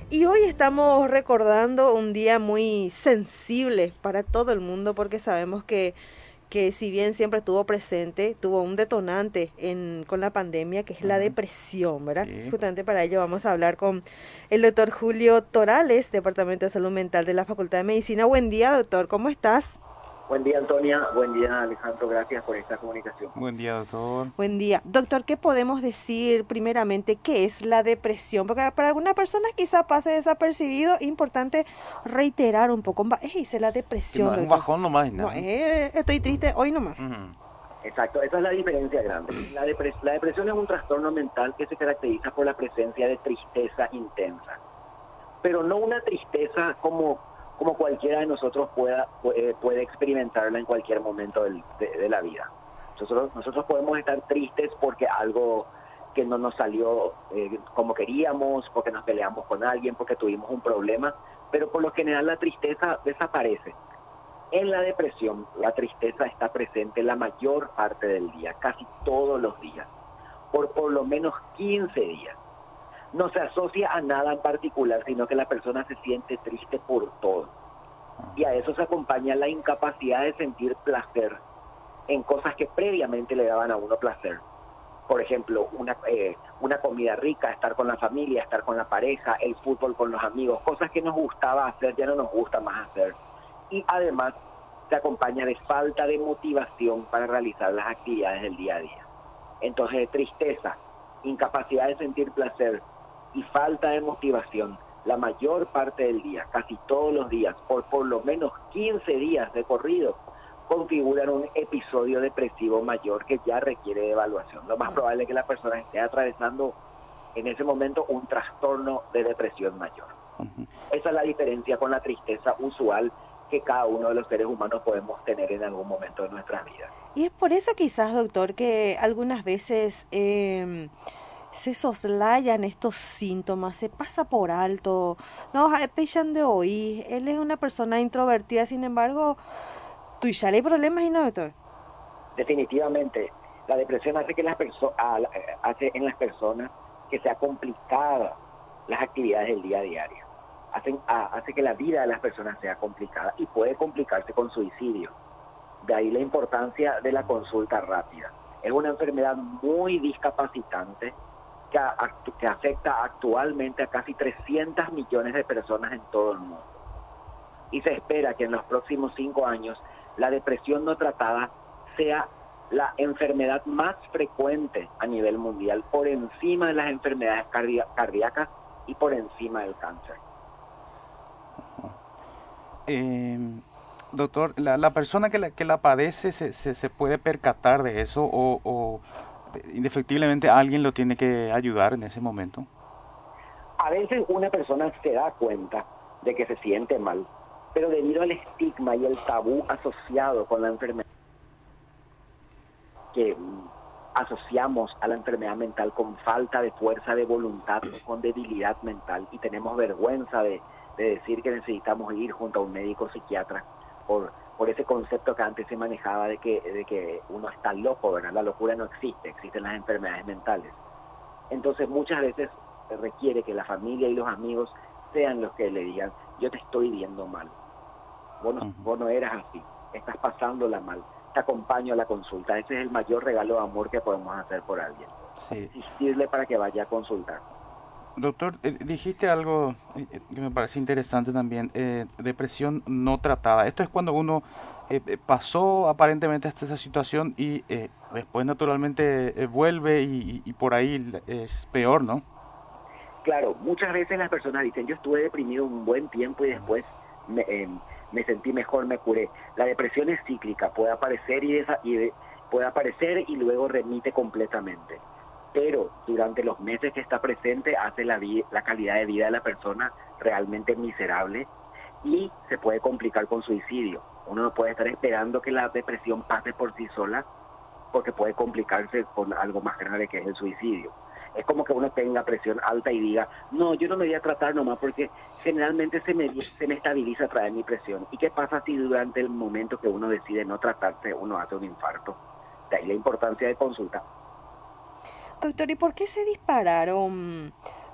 Y hoy estamos recordando un día muy sensible para todo el mundo porque sabemos que si bien siempre estuvo presente, tuvo un detonante con la pandemia que es la Ujú. depresión, ¿verdad? Sí. Justamente para ello vamos a hablar con el doctor Julio Torales, Departamento de Salud Mental de la Facultad de Medicina. Buen día, doctor, ¿cómo estás? Buen día, Antonia. Buen día, Alejandro. Gracias por esta comunicación. Buen día, doctor. Buen día. Doctor, ¿qué podemos decir primeramente qué es la depresión? Porque para algunas personas quizá pase desapercibido, importante reiterar un poco. ¿Qué dice la Que no depresión, es un doctor? bajón nomás, No, ¿no? estoy triste hoy nomás. Ujú. Exacto, esa es la diferencia grande. La depresión es un trastorno mental que se caracteriza por la presencia de tristeza intensa, pero no una tristeza como cualquiera de nosotros puede experimentarla en cualquier momento de la vida. Nosotros podemos estar tristes porque algo que no nos salió como queríamos, porque nos peleamos con alguien, porque tuvimos un problema, pero por lo general la tristeza desaparece. En la depresión, la tristeza está presente la mayor parte del día, casi todos los días, por lo menos 15 días. No se asocia a nada en particular, sino que la persona se siente triste por todo. Y a eso se acompaña la incapacidad de sentir placer en cosas que previamente le daban a uno placer. Por ejemplo, una comida rica, estar con la familia, estar con la pareja, el fútbol con los amigos, cosas que nos gustaba hacer ya no nos gusta más hacer. Y además se acompaña de falta de motivación para realizar las actividades del día a día. Entonces, tristeza, incapacidad de sentir placer y falta de motivación, la mayor parte del día, casi todos los días, por lo menos 15 días de corrido, configuran un episodio depresivo mayor que ya requiere de evaluación. Lo más probable es que la persona esté atravesando en ese momento un trastorno de depresión mayor. Ujú. Esa es la diferencia con la tristeza usual que cada uno de los seres humanos podemos tener en algún momento de nuestras vidas. Y es por eso quizás, doctor, que algunas veces se soslayan estos síntomas, se pasa por alto, no, pechan de oír. Él es una persona introvertida, sin embargo, tú ya le hay problemas y no, doctor. Definitivamente, la depresión hace hace en las personas que sea complicada las actividades del día a día. Hace que la vida de las personas sea complicada y puede complicarse con suicidio. De ahí la importancia de la consulta rápida. Es una enfermedad muy discapacitante que afecta actualmente a casi 300 millones de personas en todo el mundo. Y se espera que en los próximos 5 años la depresión no tratada sea la enfermedad más frecuente a nivel mundial, por encima de las enfermedades cardíacas y por encima del cáncer. Eh, Doctor, la persona que la padece se puede percatar de eso o indefectiblemente alguien lo tiene que ayudar en ese momento. A veces una persona se da cuenta de que se siente mal, pero debido al estigma y el tabú asociado con la enfermedad, que asociamos a la enfermedad mental con falta de fuerza de voluntad o con debilidad mental, y tenemos vergüenza de decir que necesitamos ir junto a un médico psiquiatra por ese concepto que antes se manejaba de que uno está loco, ¿verdad? La locura no existe, existen las enfermedades mentales. Entonces muchas veces se requiere que la familia y los amigos sean los que le digan: yo te estoy viendo mal, Ujú. vos no eras así, estás pasándola mal, te acompaño a la consulta. Ese es el mayor regalo de amor que podemos hacer por alguien, Sí. insistirle para que vaya a consultar. Doctor, dijiste algo que me parece interesante también, depresión no tratada. Esto es cuando uno pasó aparentemente hasta esa situación y después naturalmente vuelve y por ahí es peor, ¿no? Claro, muchas veces las personas dicen: yo estuve deprimido un buen tiempo y después me, eh, me sentí mejor, me curé. La depresión es cíclica, puede aparecer puede aparecer y luego remite completamente. Pero durante los meses que está presente hace la calidad de vida de la persona realmente miserable y se puede complicar con suicidio. Uno no puede estar esperando que la depresión pase por sí sola, porque puede complicarse con algo más grave que es el suicidio. Es como que uno tenga presión alta y diga: no, yo no me voy a tratar nomás porque generalmente se me estabiliza a través de mi presión. ¿Y qué pasa si durante el momento que uno decide no tratarse uno hace un infarto? De ahí la importancia de consulta. Doctor, ¿y por qué se dispararon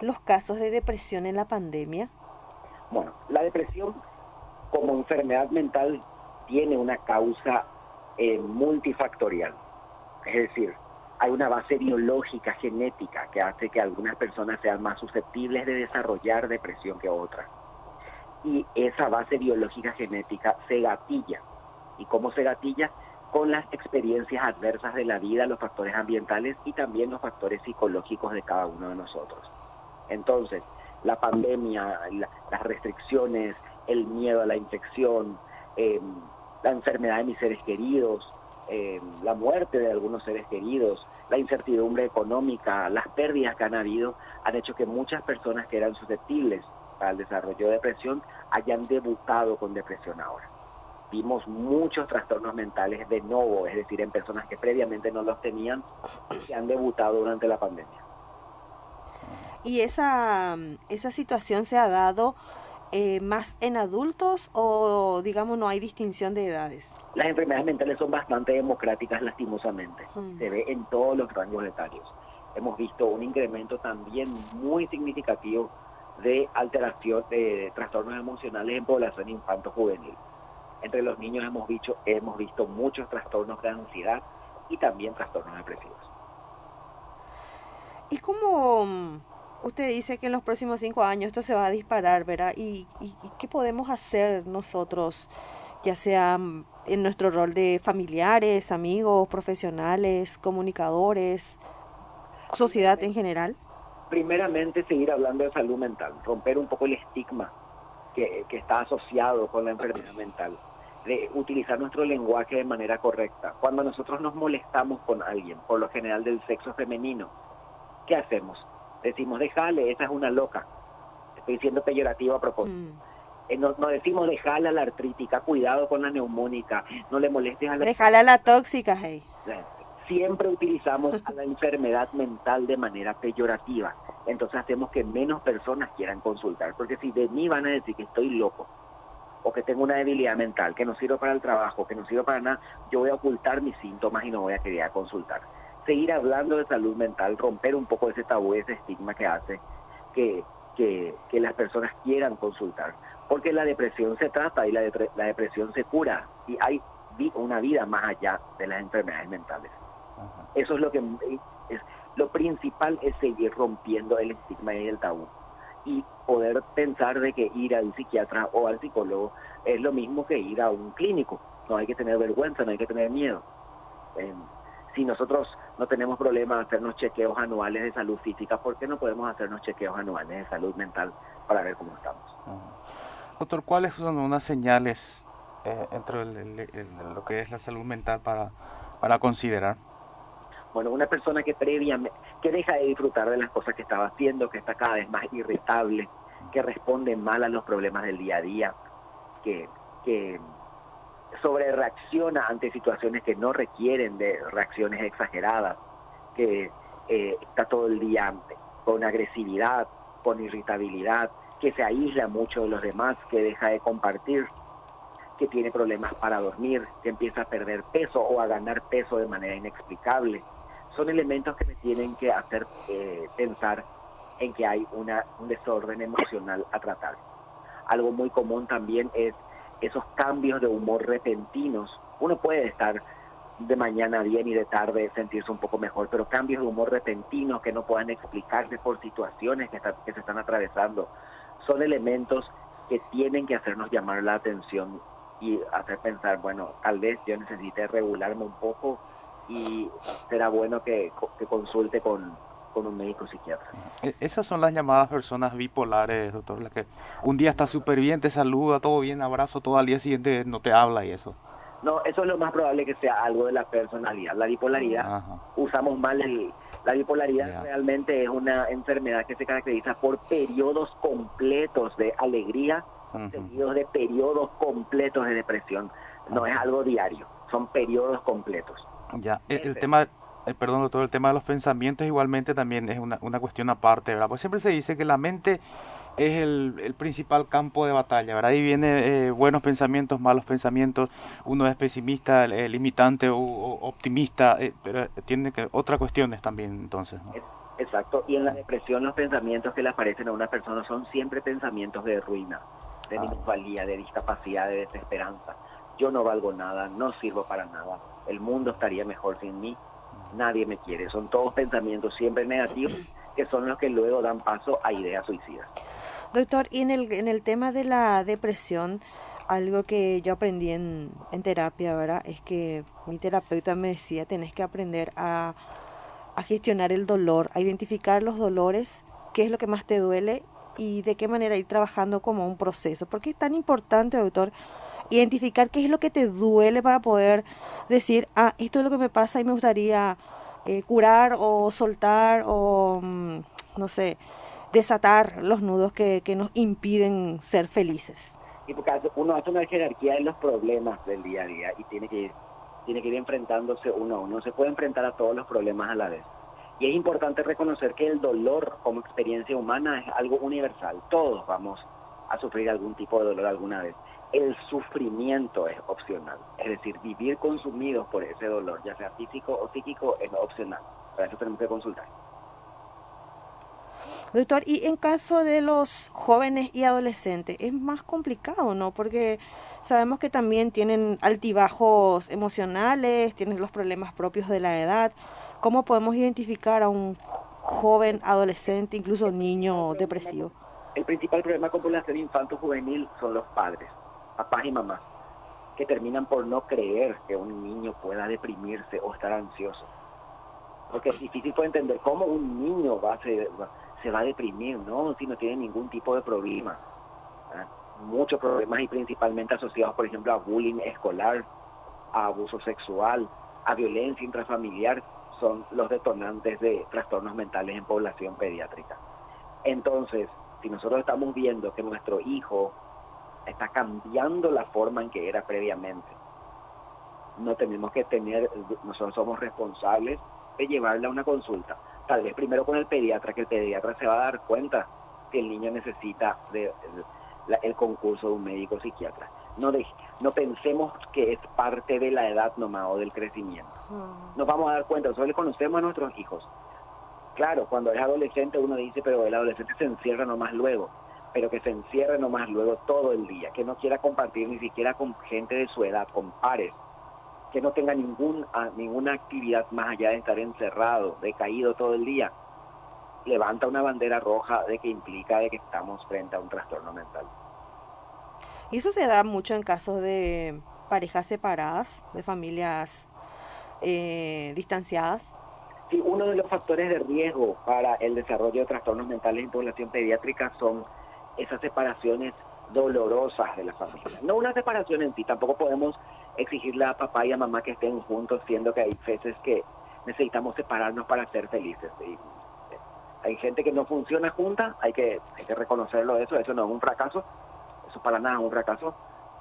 los casos de depresión en la pandemia? Bueno, la depresión como enfermedad mental tiene una causa multifactorial. Es decir, hay una base biológica, genética, que hace que algunas personas sean más susceptibles de desarrollar depresión que otras. Y esa base biológica genética se gatilla. ¿Y cómo se gatilla? Con las experiencias adversas de la vida, los factores ambientales y también los factores psicológicos de cada uno de nosotros. Entonces, la pandemia, las restricciones, el miedo a la infección, la enfermedad de mis seres queridos, la muerte de algunos seres queridos, la incertidumbre económica, las pérdidas que han habido, han hecho que muchas personas que eran susceptibles al desarrollo de depresión hayan debutado con depresión ahora. Vimos muchos trastornos mentales de nuevo, es decir, en personas que previamente no los tenían y que han debutado durante la pandemia. ¿Y esa situación se ha dado más en adultos o, digamos, no hay distinción de edades? Las enfermedades mentales son bastante democráticas, lastimosamente. Se ve en todos los rangos etarios. Hemos visto un incremento también muy significativo de alteración de trastornos emocionales en población infanto-juvenil. Entre los niños hemos visto muchos trastornos de ansiedad y también trastornos depresivos. ¿Y cómo usted dice que en los próximos 5 años esto se va a disparar, verdad? ¿Y qué podemos hacer nosotros, ya sea en nuestro rol de familiares, amigos, profesionales, comunicadores, sociedad en general? Primeramente, seguir hablando de salud mental, romper un poco el estigma que está asociado con la enfermedad mental, de utilizar nuestro lenguaje de manera correcta. Cuando nosotros nos molestamos con alguien, por lo general del sexo femenino, ¿qué hacemos? Decimos, déjale, esa es una loca. Estoy siendo peyorativo a propósito. No decimos, déjale a la artrítica, cuidado con la neumónica, no le molestes a la... Déjale a la tóxica, hey. Siempre utilizamos a la enfermedad mental de manera peyorativa. Entonces hacemos que menos personas quieran consultar. Porque si de mí van a decir que estoy loco, o que tengo una debilidad mental, que no sirvo para el trabajo, que no sirvo para nada, yo voy a ocultar mis síntomas y no voy a querer consultar. Seguir hablando de salud mental, romper un poco ese tabú, ese estigma que hace que las personas quieran consultar. Porque la depresión se trata y la depresión se cura. Y hay una vida más allá de las enfermedades mentales. Eso es lo principal, es seguir rompiendo el estigma y el tabú. Y poder pensar de que ir al psiquiatra o al psicólogo es lo mismo que ir a un clínico. No hay que tener vergüenza, no hay que tener miedo. Si nosotros no tenemos problema de hacernos chequeos anuales de salud física, ¿por qué no podemos hacernos chequeos anuales de salud mental para ver cómo estamos? Doctor, ¿cuáles son unas señales entre lo que es la salud mental para considerar? Bueno, una persona que deja de disfrutar de las cosas que estaba haciendo, que está cada vez más irritable, que responde mal a los problemas del día a día, que sobrereacciona ante situaciones que no requieren de reacciones exageradas, que está todo el día con agresividad, con irritabilidad, que se aísla mucho de los demás, que deja de compartir, que tiene problemas para dormir, que empieza a perder peso o a ganar peso de manera inexplicable. Son elementos que me tienen que hacer pensar en que hay un desorden emocional a tratar. Algo muy común también es esos cambios de humor repentinos. Uno puede estar de mañana bien y de tarde sentirse un poco mejor, pero cambios de humor repentinos que no puedan explicarse por situaciones que se están atravesando, son elementos que tienen que hacernos llamar la atención y hacer pensar, bueno, tal vez yo necesite regularme un poco y será bueno que consulte con un médico psiquiatra. Esas son las llamadas personas bipolares, doctor, la que un día está súper bien, te saluda, todo bien, abrazo, todo al día siguiente no te habla y eso. No, eso es lo más probable que sea algo de la personalidad. La bipolaridad, usamos mal la bipolaridad realmente es una enfermedad que se caracteriza por periodos completos de alegría, seguidos de periodos completos de depresión. No es algo diario, son periodos completos. Ya, el tema, perdón doctor, el tema de los pensamientos igualmente también es una cuestión aparte, ¿verdad? Pues siempre se dice que la mente es el principal campo de batalla, ¿verdad? Ahí viene buenos pensamientos, malos pensamientos, uno es pesimista, limitante o optimista, pero tiene otras cuestiones también entonces, ¿no? Exacto, y en la depresión los pensamientos que le aparecen a una persona son siempre pensamientos de ruina, de minusvalía, de discapacidad, de desesperanza. Yo no valgo nada, no sirvo para nada, el mundo estaría mejor sin mí, nadie me quiere. Son todos pensamientos siempre negativos que son los que luego dan paso a ideas suicidas. Doctor, y en el tema de la depresión, algo que yo aprendí en terapia, ¿verdad? Es que mi terapeuta me decía, tenés que aprender a gestionar el dolor, a identificar los dolores, qué es lo que más te duele y de qué manera ir trabajando como un proceso. Porque es tan importante, doctor, identificar qué es lo que te duele para poder decir, ah, esto es lo que me pasa y me gustaría curar o soltar o, no sé, desatar los nudos que nos impiden ser felices. Y porque uno hace una jerarquía de los problemas del día a día y tiene que ir enfrentándose uno a uno. No se puede enfrentar a todos los problemas a la vez. Y es importante reconocer que el dolor como experiencia humana es algo universal. Todos vamos a sufrir algún tipo de dolor alguna vez. El sufrimiento es opcional. Es decir, vivir consumidos por ese dolor, ya sea físico o psíquico, es opcional. Para eso tenemos que consultar. Doctor, y en caso de los jóvenes y adolescentes, es más complicado, ¿no? Porque sabemos que también tienen altibajos emocionales, tienen los problemas propios de la edad. ¿Cómo podemos identificar a un joven, adolescente, incluso niño depresivo? El principal problema con población infanto-juvenil son los padres, papás y mamás, que terminan por no creer que un niño pueda deprimirse o estar ansioso. Porque es difícil de entender cómo un niño se va a deprimir, ¿no? Si no tiene ningún tipo de problema. Muchos problemas y principalmente asociados, por ejemplo, a bullying escolar, a abuso sexual, a violencia intrafamiliar, son los detonantes de trastornos mentales en población pediátrica. Entonces, si nosotros estamos viendo que nuestro hijo está cambiando la forma en que era previamente, no tenemos que nosotros somos responsables de llevarle a una consulta. Tal vez primero con el pediatra, que el pediatra se va a dar cuenta que el niño necesita el concurso de un médico psiquiatra. No pensemos que es parte de la edad nomás o del crecimiento. Nos vamos a dar cuenta, nosotros le conocemos a nuestros hijos. Claro, cuando es adolescente uno dice, pero el adolescente se encierra nomás luego, pero que se encierre nomás luego todo el día, que no quiera compartir ni siquiera con gente de su edad, con pares, que no tenga ninguna actividad más allá de estar encerrado, decaído todo el día, levanta una bandera roja de que implica de que estamos frente a un trastorno mental. Y eso se da mucho en casos de parejas separadas, de familias distanciadas. Sí, uno de los factores de riesgo para el desarrollo de trastornos mentales en población pediátrica son esas separaciones dolorosas de la familia. No una separación en sí, tampoco podemos exigirle a papá y a mamá que estén juntos, siendo que hay veces que necesitamos separarnos para ser felices. Y hay gente que no funciona junta, hay que reconocerlo, eso no es un fracaso, eso para nada es un fracaso.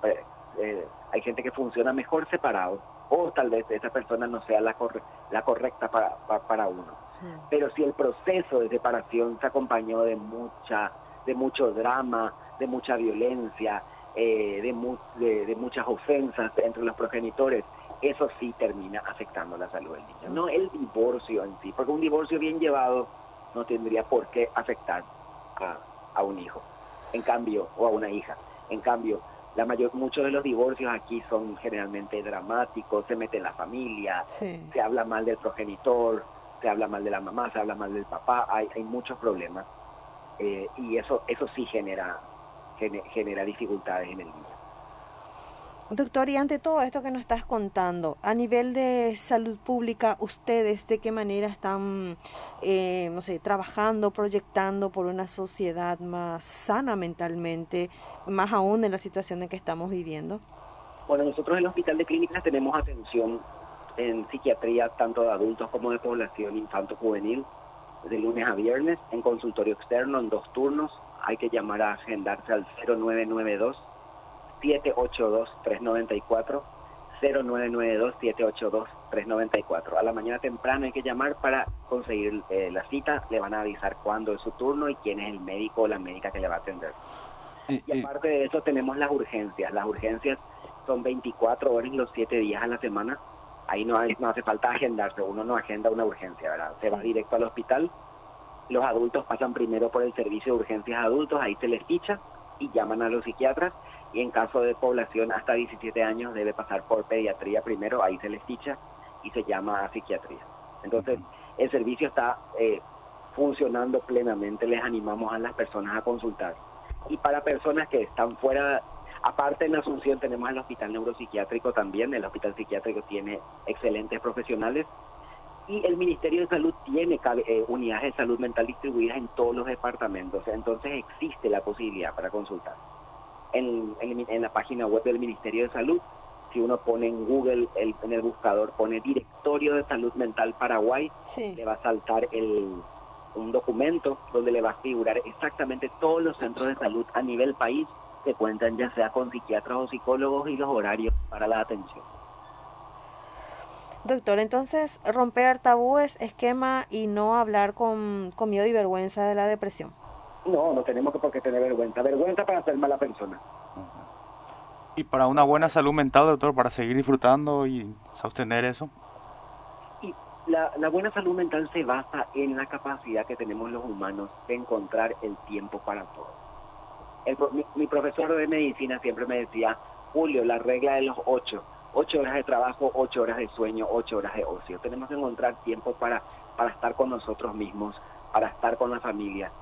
Hay gente que funciona mejor separado, o tal vez esa persona no sea la correcta para uno. Pero si el proceso de separación se acompañó de mucho drama, de mucha violencia, de muchas ofensas entre los progenitores, eso sí termina afectando la salud del niño. No el divorcio en sí, porque un divorcio bien llevado no tendría por qué afectar a un hijo, en cambio, o a una hija. En cambio, muchos de los divorcios aquí son generalmente dramáticos, se mete en la familia, sí. Se habla mal del progenitor, se habla mal de la mamá, se habla mal del papá, hay muchos problemas, y eso sí genera dificultades en el niño. Doctor, y ante todo esto que nos estás contando, a nivel de salud pública, ¿ustedes de qué manera están, trabajando, proyectando por una sociedad más sana mentalmente, más aún en la situación en que estamos viviendo? Bueno, nosotros en el Hospital de Clínicas tenemos atención en psiquiatría tanto de adultos como de población infanto-juvenil, de lunes a viernes, en consultorio externo, en 2 turnos. Hay que llamar a agendarse al 0992-782-394, 0992-782-394. A la mañana temprano hay que llamar para conseguir la cita, le van a avisar cuándo es su turno y quién es el médico o la médica que le va a atender. Y aparte de eso tenemos las urgencias son 24 horas y los 7 días a la semana. Ahí no hace falta agendarse, uno no agenda una urgencia, ¿verdad? Se va directo al hospital Los adultos pasan primero por el servicio de urgencias de adultos, ahí se les ficha y llaman a los psiquiatras, y en caso de población hasta 17 años debe pasar por pediatría primero, ahí se les ficha y se llama a psiquiatría. Entonces, el servicio está funcionando plenamente, les animamos a las personas a consultar. Y para personas que están fuera, aparte en Asunción tenemos el hospital neuropsiquiátrico también, el hospital psiquiátrico tiene excelentes profesionales, y el Ministerio de Salud tiene unidades de salud mental distribuidas en todos los departamentos, entonces existe la posibilidad para consultar. En la página web del Ministerio de Salud, si uno pone en Google, en el buscador, pone Directorio de Salud Mental Paraguay, Sí. le va a saltar un documento donde le va a figurar exactamente todos los centros de salud a nivel país que cuentan ya sea con psiquiatras o psicólogos y los horarios para la atención. Doctor, entonces romper tabúes, esquema y no hablar con miedo y vergüenza de la depresión. No tenemos por qué tener vergüenza. Vergüenza para ser mala persona. Y para una buena salud mental, doctor, para seguir disfrutando y sostener eso. Y la buena salud mental se basa en la capacidad que tenemos los humanos de encontrar el tiempo para todo. Mi profesor de medicina siempre me decía, Julio, la regla de los 8 horas de trabajo, 8 horas de sueño, 8 horas de ocio. Tenemos que encontrar tiempo para estar con nosotros mismos, para estar con la familia.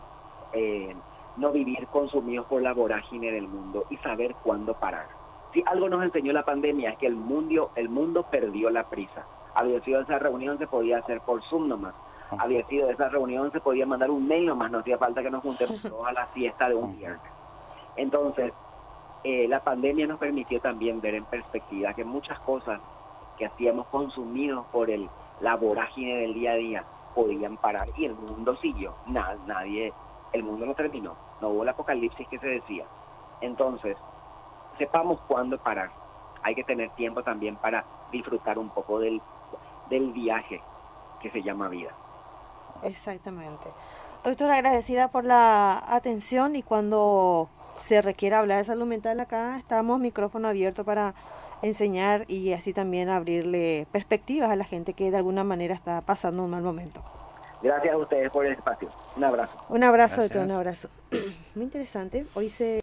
No vivir consumidos por la vorágine del mundo y saber cuándo parar. Si algo nos enseñó la pandemia es que el mundo perdió la prisa. Había sido esa reunión, se podía hacer por Zoom nomás. Había sido esa reunión, se podía mandar un mail nomás, no hacía falta que nos juntemos todos a la fiesta de un viernes. Entonces, la pandemia nos permitió también ver en perspectiva que muchas cosas que hacíamos consumidos por la vorágine del día a día podían parar y el mundo siguió. El mundo no terminó, no hubo el apocalipsis que se decía. Entonces, sepamos cuándo parar. Hay que tener tiempo también para disfrutar un poco del viaje que se llama vida. Exactamente. Doctor, agradecida por la atención y cuando se requiera hablar de salud mental acá estamos micrófono abierto para enseñar y así también abrirle perspectivas a la gente que de alguna manera está pasando un mal momento. Gracias a ustedes por el espacio. Un abrazo. Un abrazo, Gracias. doctor, un abrazo. Muy interesante. Hoy se